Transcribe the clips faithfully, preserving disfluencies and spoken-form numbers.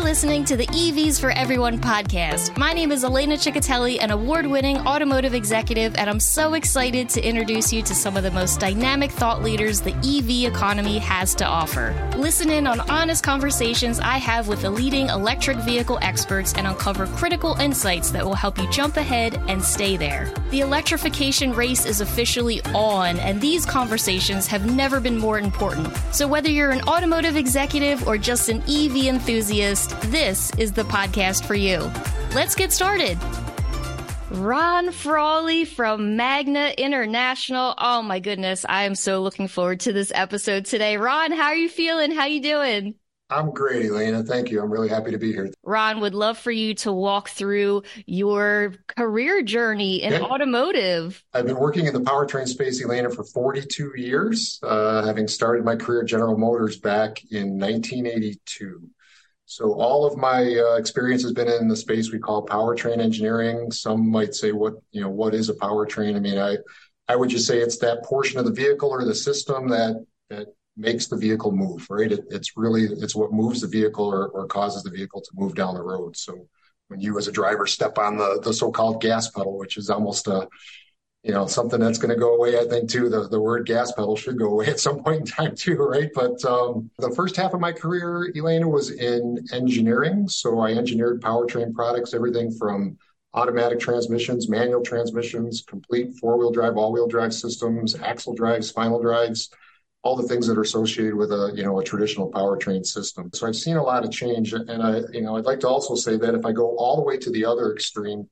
listening to the E Vs for Everyone podcast. My name is Elena Ciccatelli, an award-winning automotive executive, and I'm so excited to introduce you to some of the most dynamic thought leaders the E V economy has to offer. Listen in on honest conversations I have with the leading electric vehicle experts and uncover critical insights that will help you jump ahead and stay there. The electrification race is officially on, and these conversations have never been more important. So whether you're an automotive executive or just an E V enthusiast, this is the podcast for you. Let's get started. Ron Frawley from Magna International. Oh my goodness, I am so looking forward to this episode today. Ron, how are you feeling? How you doing? I'm great, Elena. Thank you. I'm really happy to be here. Ron, would love for you to walk through your career journey in yeah. automotive. I've been working in the powertrain space, Elena, for forty-two years, uh, having started my career at General Motors back in nineteen eighty-two. So all of my uh, experience has been in the space we call powertrain engineering. Some might say, what, you know, what is a powertrain? I mean, I, I would just say it's that portion of the vehicle or the system that, that makes the vehicle move, right? It, it's really, it's what moves the vehicle or, or causes the vehicle to move down the road. So when you as a driver step on the, the so-called gas pedal, which is almost a, you know, something that's going to go away, I think, too. The, the word gas pedal should go away at some point in time, too, right? But um, the first half of my career, Elena, was in engineering. So I engineered powertrain products, everything from automatic transmissions, manual transmissions, complete four-wheel drive, all-wheel drive systems, axle drives, final drives, all the things that are associated with a, you know, a traditional powertrain system. So I've seen a lot of change. And I, you know, I'd like to also say that if I go all the way to the other extreme,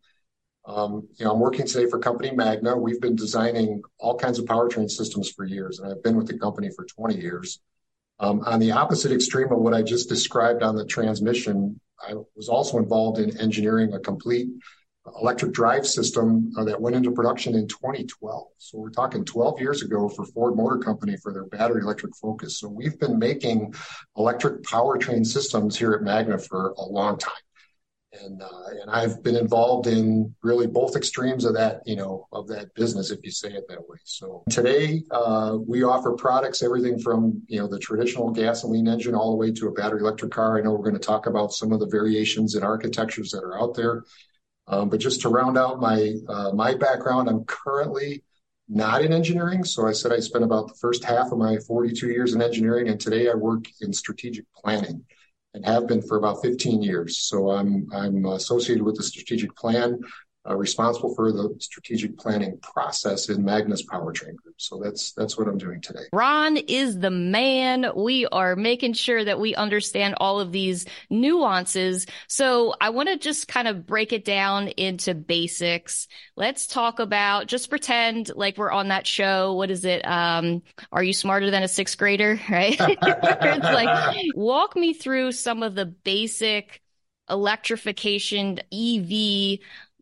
Um, you know, I'm working today for company Magna. We've been designing all kinds of powertrain systems for years, and I've been with the company for twenty years. Um, on the opposite extreme of what I just described on the transmission, I was also involved in engineering a complete electric drive system uh, that went into production in twenty twelve. So we're talking twelve years ago for Ford Motor Company for their battery electric Focus. So we've been making electric powertrain systems here at Magna for a long time. And uh, and I've been involved in really both extremes of that, you know, of that business, if you say it that way. So today uh, we offer products, everything from, you know, the traditional gasoline engine all the way to a battery electric car. I know we're going to talk about some of the variations in architectures that are out there. Um, but just to round out my uh, my background, I'm currently not in engineering. So I said I spent about the first half of my forty-two years in engineering, and today I work in strategic planning. And have been for about fifteen years. So I'm I'm associated with the strategic plan, uh, responsible for the strategic planning process in Magna's powertrain group. So that's that's what I'm doing today. Ron is the man. We are making sure that we understand all of these nuances. So I want to just kind of break it down into basics. Let's talk about, just pretend like we're on that show. What is it? Um, Are You Smarter Than a Sixth Grader? Right? It's like, walk me through some of the basic electrification E V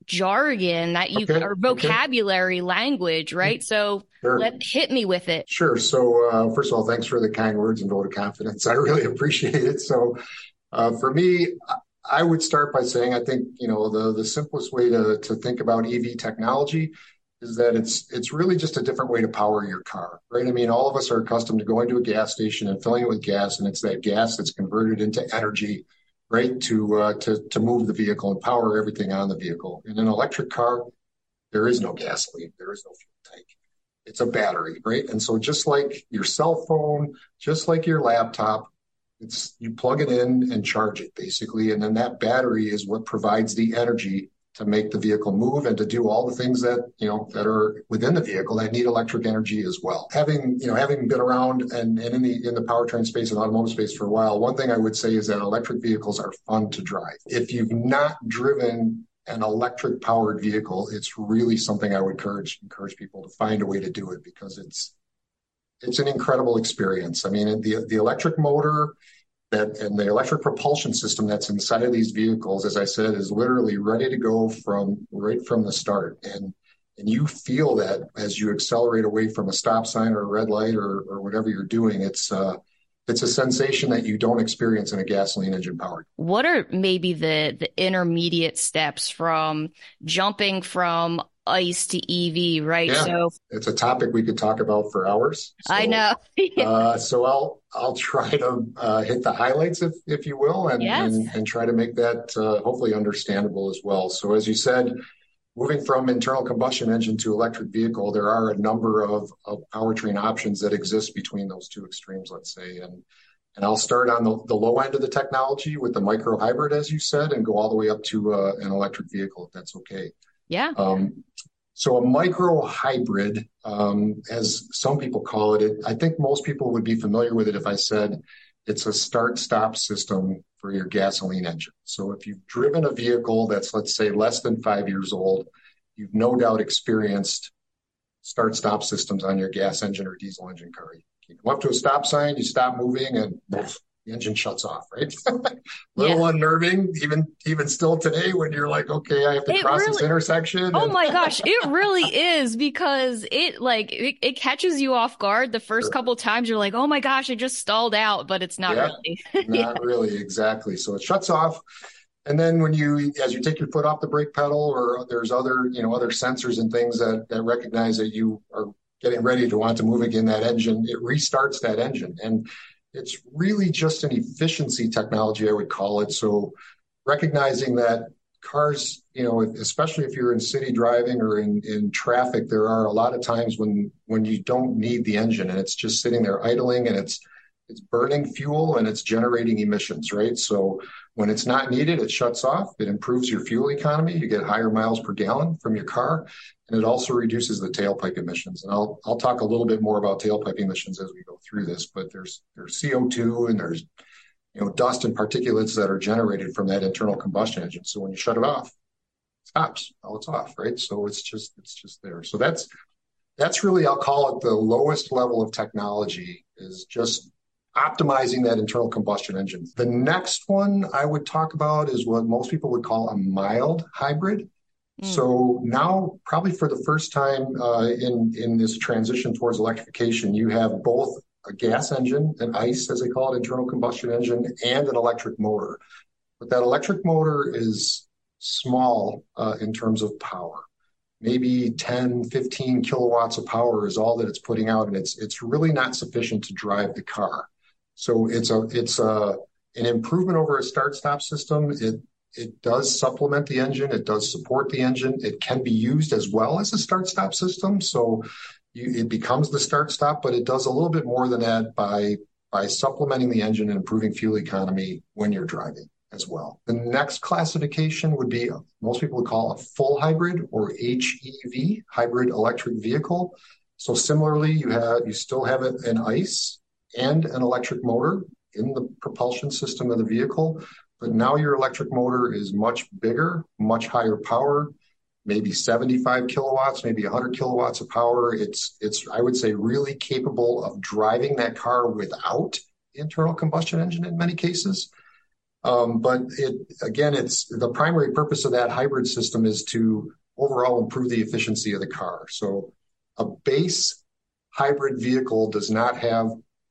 jargon that you, okay, or vocabulary, okay, language, right? So sure. let hit me with it. Sure. So uh, first of all, thanks for the kind words and vote of confidence. I really appreciate it. So uh, for me, I would start by saying, I think, you know, the, the simplest way to, to think about E V technology is that it's it's really just a different way to power your car, right? I mean, all of us are accustomed to going to a gas station and filling it with gas, and it's that gas that's converted into energy, right, to uh, to to move the vehicle and power everything on the vehicle. In an electric car, there is no gasoline, there is no fuel tank. It's a battery, right? And so just like your cell phone, just like your laptop, it's you plug it in and charge it basically, and then that battery is what provides the energy to make the vehicle move and to do all the things that, you know, that are within the vehicle that need electric energy as well. Having, you know, having been around and, and in the in the powertrain space and automotive space for a while, one thing I would say is that electric vehicles are fun to drive. If you've not driven an electric powered vehicle, it's really something I would encourage encourage people to find a way to do it, because it's it's an incredible experience. I mean, the the electric motor that and the electric propulsion system that's inside of these vehicles, as I said, is literally ready to go from right from the start. And and you feel that as you accelerate away from a stop sign or a red light or or whatever you're doing. It's uh it's a sensation that you don't experience in a gasoline engine powered. What are maybe the the intermediate steps from jumping from ICE to E V, right? Yeah, So it's a topic we could talk about for hours. I So, know. uh, so I'll I'll try to uh, hit the highlights, if if you will, and Yes. and and try to make that uh, hopefully understandable as well. So, as you said, moving from internal combustion engine to electric vehicle, there are a number of, of powertrain options that exist between those two extremes, let's say. And and I'll start on the, the low end of the technology with the micro hybrid, as you said, and go all the way up to uh, an electric vehicle, if that's okay. Yeah. Um, so a micro hybrid, um, as some people call it, it, I think most people would be familiar with it if I said it's a start-stop system for your gasoline engine. So if you've driven a vehicle that's, let's say, less than five years old, you've no doubt experienced start-stop systems on your gas engine or diesel engine car. You come up to a stop sign, you stop moving, and poof, the engine shuts off, right? Little yeah. unnerving, even even still today when you're like, okay, I have to it cross really, this intersection. Oh and... my gosh, it really is, because it like it, it catches you off guard the first sure. couple times. You're like, oh my gosh, I just stalled out, but it's not yeah, really. not yeah. really, exactly. So it shuts off. And then when you, as you take your foot off the brake pedal, or there's other, you know, other sensors and things that, that recognize that you are getting ready to want to move again that engine, it restarts that engine. And it's really just an efficiency technology, I would call it. So recognizing that cars, you know, especially if you're in city driving or in, in traffic, there are a lot of times when, when you don't need the engine and it's just sitting there idling and it's, it's burning fuel and it's generating emissions, right? So when it's not needed, it shuts off. It improves your fuel economy. You get higher miles per gallon from your car, and it also reduces the tailpipe emissions. And I'll I'll talk a little bit more about tailpipe emissions as we go through this. But there's there's C O two and there's you know dust and particulates that are generated from that internal combustion engine. So when you shut it off, it stops. Oh, it's off, right? So it's just it's just there. So that's that's really, I'll call it the lowest level of technology, is just optimizing that internal combustion engine. The next one I would talk about is what most people would call a mild hybrid. Mm. So now, probably for the first time uh, in, in this transition towards electrification, you have both a gas engine, an ICE, as they call it, internal combustion engine, and an electric motor. But that electric motor is small uh, in terms of power. Maybe ten, fifteen kilowatts of power is all that it's putting out, and it's it's really not sufficient to drive the car. So it's a it's a an improvement over a start-stop system. It it does supplement the engine. It does support the engine. It can be used as well as a start-stop system. So you, it becomes the start-stop, but it does a little bit more than that by by supplementing the engine and improving fuel economy when you're driving as well. The next classification would be, most people would call a full hybrid, or H E V, hybrid electric vehicle. So similarly, you have you still have an ICE and an electric motor in the propulsion system of the vehicle, but now your electric motor is much bigger, much higher power, maybe seventy-five kilowatts, maybe one hundred kilowatts of power. It's, it's I would say, really capable of driving that car without the internal combustion engine in many cases. Um, but it, again, it's the primary purpose of that hybrid system is to overall improve the efficiency of the car. So a base hybrid vehicle does not have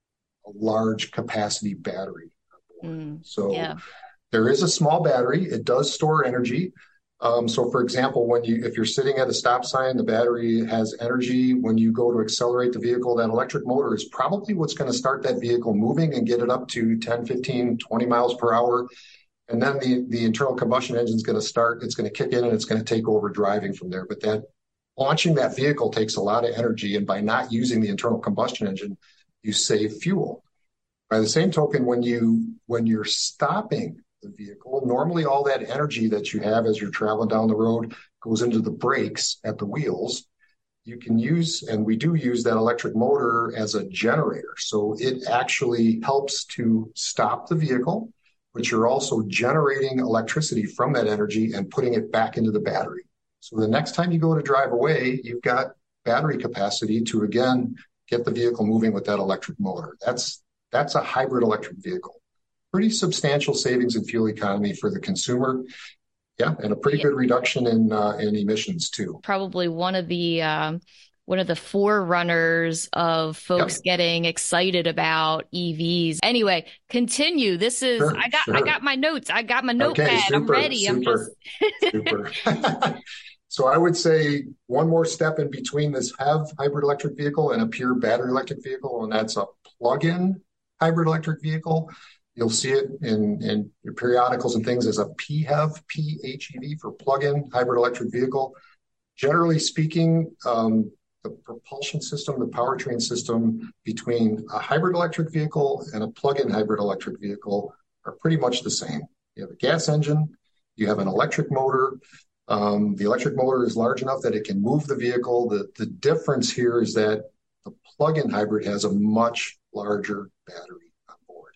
a large capacity battery. Mm, so yeah. There is a small battery. It does store energy. Um, so for example, when you, if you're sitting at a stop sign, the battery has energy. When you go to accelerate the vehicle, that electric motor is probably what's going to start that vehicle moving and get it up to ten, fifteen, twenty miles per hour. And then the, the internal combustion engine is going to start, it's going to kick in and it's going to take over driving from there. But that launching that vehicle takes a lot of energy. And by not using the internal combustion engine, you save fuel. By the same token, when you when you're stopping the vehicle, normally all that energy that you have as you're traveling down the road goes into the brakes at the wheels. You can use, and we do use, that electric motor as a generator. So it actually helps to stop the vehicle, but you're also generating electricity from that energy and putting it back into the battery. So the next time you go to drive away, you've got battery capacity to, again, get the vehicle moving with that electric motor. That's that's a hybrid electric vehicle. Pretty substantial savings in fuel economy for the consumer. Yeah, and a pretty yeah. good reduction in uh, in emissions too. Probably one of the um, one of the forerunners of folks yep. getting excited about E Vs. Anyway, continue. This is sure, I got sure. I got my notes. I got my notepad. Okay, super, I'm ready. Super, I'm just super. So I would say one more step in between this H E V hybrid electric vehicle and a pure battery electric vehicle, and that's a plug-in hybrid electric vehicle. You'll see it in, in your periodicals and things as a P H E V, P H E V for plug-in hybrid electric vehicle. Generally speaking, um, the propulsion system, the powertrain system between a hybrid electric vehicle and a plug-in hybrid electric vehicle are pretty much the same. You have a gas engine, you have an electric motor. Um, the electric motor is large enough that it can move the vehicle. The, the difference here is that the plug-in hybrid has a much larger battery on board.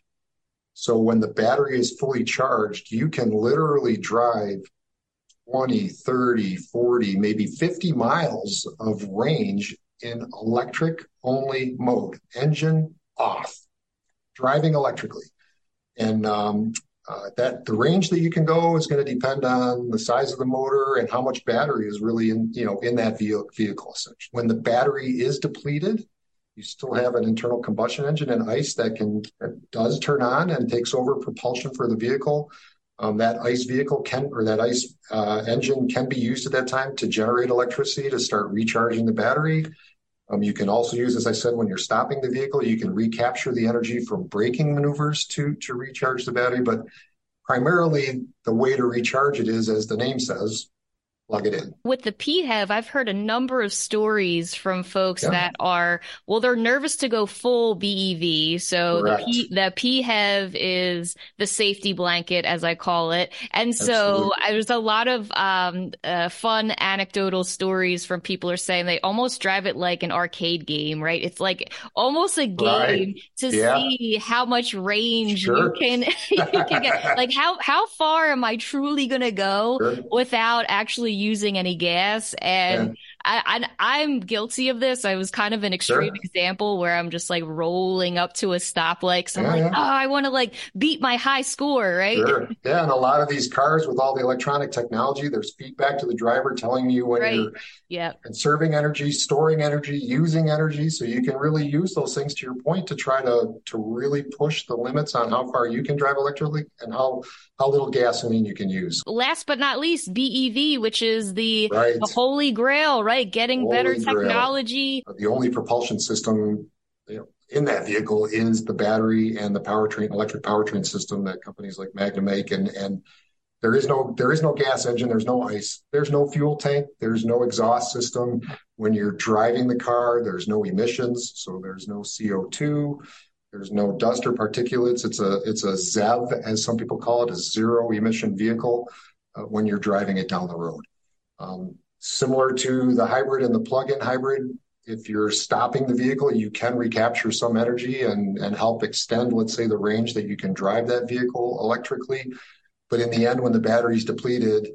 So when the battery is fully charged, you can literally drive twenty, thirty, forty, maybe fifty miles of range in electric-only mode, engine off, driving electrically. And um, Uh, that the range that you can go is going to depend on the size of the motor and how much battery is really in, you know, in that vehicle, vehicle essentially. When the battery is depleted, you still have an internal combustion engine and ICE that can that does turn on and takes over propulsion for the vehicle. Um, that ICE vehicle can, or that ICE uh, engine can be used at that time to generate electricity to start recharging the battery. Um, you can also use, as I said, when you're stopping the vehicle, you can recapture the energy from braking maneuvers to, to recharge the battery. But primarily, the way to recharge it is, as the name says, plug it in. With the P H E V, I've heard a number of stories from folks yeah. that are, well, they're nervous to go full B E V. So the, P, the P H E V is the safety blanket, as I call it. And so Absolutely. There's a lot of um, uh, fun anecdotal stories from people who are saying they almost drive it like an arcade game, right? It's like almost a game right. to yeah. see how much range sure. you can, you can get. Like how, how far am I truly going to go sure. without actually using any gas? And yeah. I, I, I'm guilty of this. I was kind of an extreme sure. example where I'm just like rolling up to a stoplight. So yeah, I'm like, yeah. oh, I want to like beat my high score, right? Sure. Yeah, and a lot of these cars with all the electronic technology, there's feedback to the driver telling you when right. you're yep. conserving energy, storing energy, using energy. So you can really use those things, to your point, to try to to really push the limits on how far you can drive electrically and how how little gasoline you can use. Last but not least, B E V, which is the, right. the holy grail, right? Getting holy better technology. Grail. The only propulsion system, you know, in that vehicle is the battery and the powertrain, electric powertrain system that companies like Magna make. And, and there is no, there is no gas engine. There's no ICE. There's no fuel tank. There's no exhaust system. When you're driving the car, there's no emissions. So there's no C O two. There's no dust or particulates. It's a, it's a Z E V, as some people call it, a zero emission vehicle uh, when you're driving it down the road. Um, similar to the hybrid and the plug-in hybrid, if you're stopping the vehicle, you can recapture some energy and, and help extend, let's say, the range that you can drive that vehicle electrically. But in the end, when the battery's depleted,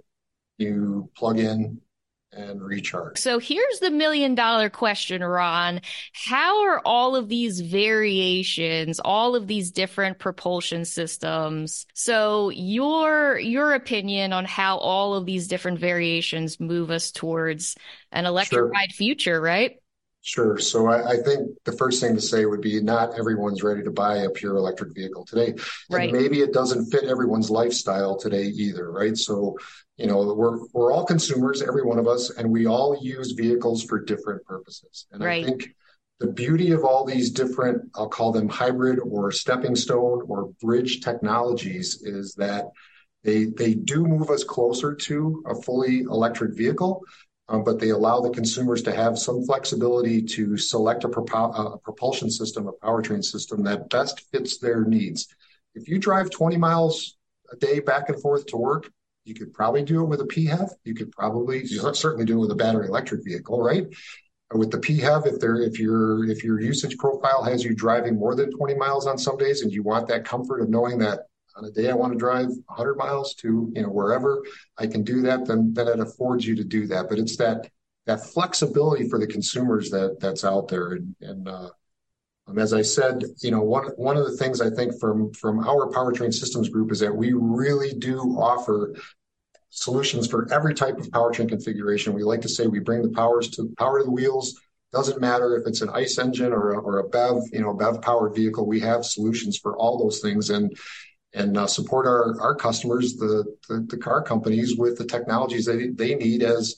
you plug in and recharge. So here's the million dollar question, Ron. How are all of these variations, all of these different propulsion systems? So your, your opinion on how all of these different variations move us towards an electrified sure. future, right? Sure. So I, I think the first thing to say would be not everyone's ready to buy a pure electric vehicle today. Right. And maybe it doesn't fit everyone's lifestyle today either, right? So, you know, we're we're all consumers, every one of us, and we all use vehicles for different purposes. And right. I think the beauty of all these different, I'll call them hybrid or stepping stone or bridge technologies, is that they they do move us closer to a fully electric vehicle. Um, but they allow the consumers to have some flexibility to select a, propul- a propulsion system, a powertrain system that best fits their needs. If you drive twenty miles a day back and forth to work, you could probably do it with a P H E V. You could probably you certainly do it with a battery electric vehicle, right? With the P H E V, if there if your if your usage profile has you driving more than twenty miles on some days, and you want that comfort of knowing that on a day I want to drive one hundred miles to, you know, wherever I can do that, then then it affords you to do that. But it's that that flexibility for the consumers that that's out there. And, and uh, um, as I said, you know, one one of the things I think from from our powertrain systems group is that we really do offer solutions for every type of powertrain configuration. We like to say we bring the powers to power to the wheels. Doesn't matter if it's an ICE engine or a, or a B E V, you know, B E V powered vehicle. We have solutions for all those things. And and uh, support our, our customers, the, the the car companies, with the technologies that they need as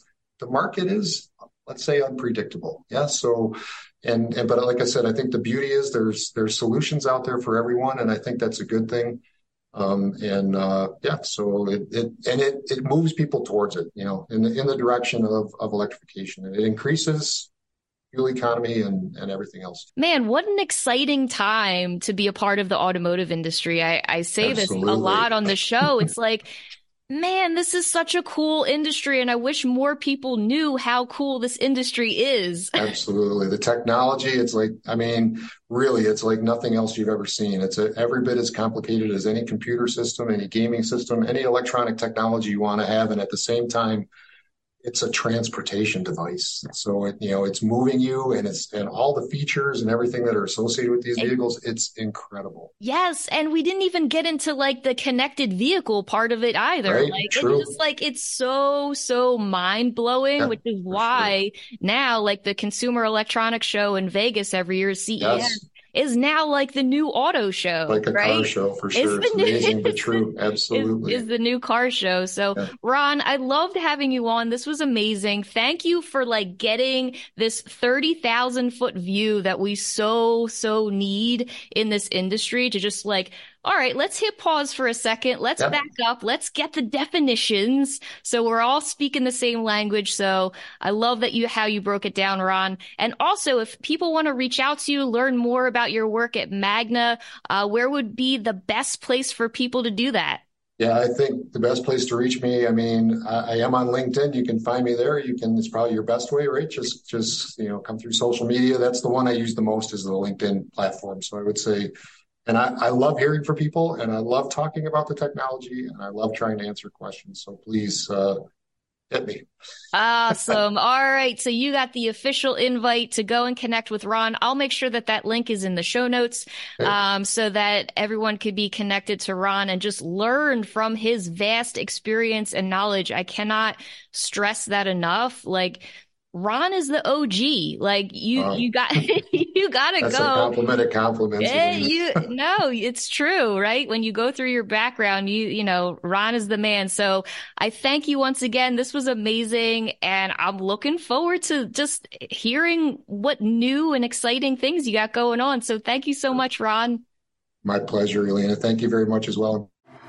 the market is, let's say, unpredictable. Yeah. So, and, and, but like I said, I think the beauty is there's, there's solutions out there for everyone. And I think that's a good thing. Um, and, uh, yeah, so it, it, and it, it moves people towards it, you know, in the, in the direction of, of electrification, and it increases fuel economy and, and everything else. Man, what an exciting time to be a part of the automotive industry. I, I say Absolutely. This a lot on the show. It's like, man, this is such a cool industry, and I wish more people knew how cool this industry is. Absolutely. The technology, it's like, I mean, really, it's like nothing else you've ever seen. It's a, every bit as complicated as any computer system, any gaming system, any electronic technology you want to have. And at the same time, it's a transportation device. So it, you know, it's moving you, and it's, and all the features and everything that are associated with these vehicles, it's incredible. Yes. And we didn't even get into like the connected vehicle part of it either. Right? Like True. it's just like, it's so, so mind blowing, yeah, which is why sure. now like the Consumer Electronics Show in Vegas every year, C E S. Yes. Is now like the new auto show, like a right? car show for sure. It's, it's new, amazing, but true. Absolutely. Is, is the new car show. So yeah. Ron, I loved having you on. This was amazing. Thank you for like getting this thirty thousand foot view that we so, so need in this industry to just like, all right, let's hit pause for a second. Let's yep. back up. Let's get the definitions so we're all speaking the same language. So I love that you how you broke it down, Ron. And also, if people want to reach out to you, learn more about your work at Magna, uh, where would be the best place for people to do that? Yeah, I think the best place to reach me, I mean, I, I am on LinkedIn. You can find me there. You can, it's probably your best way, right? Just, just, you know, come through social media. That's the one I use the most, is the LinkedIn platform. So I would say, and I, I love hearing from people, and I love talking about the technology, and I love trying to answer questions. So please uh, hit me. Awesome. All right. So you got the official invite to go and connect with Ron. I'll make sure that that link is in the show notes okay. um, so that everyone could be connected to Ron and just learn from his vast experience and knowledge. I cannot stress that enough. Like, Ron is the O G. Like you, wow. you got, you gotta That's go. That's a complimented compliment. Yeah, you, no, it's true, right? When you go through your background, you, you know, Ron is the man. So I thank you once again. This was amazing. And I'm looking forward to just hearing what new and exciting things you got going on. So thank you so much, Ron. My pleasure, Elena. Thank you very much as well.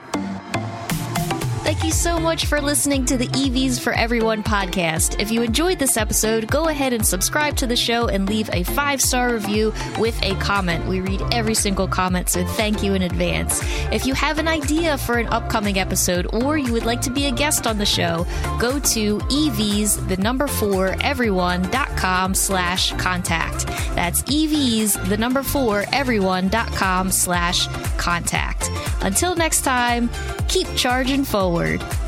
Thank you so much for listening to the E Vs for Everyone podcast. If you enjoyed this episode, go ahead and subscribe to the show and leave a five-star review with a comment. We read every single comment, so thank you in advance. If you have an idea for an upcoming episode, or you would like to be a guest on the show, go to E Vs, the number four, everyone.com slash contact. That's E Vs, the number four, everyone.com slash contact. Until next time, keep charging forward.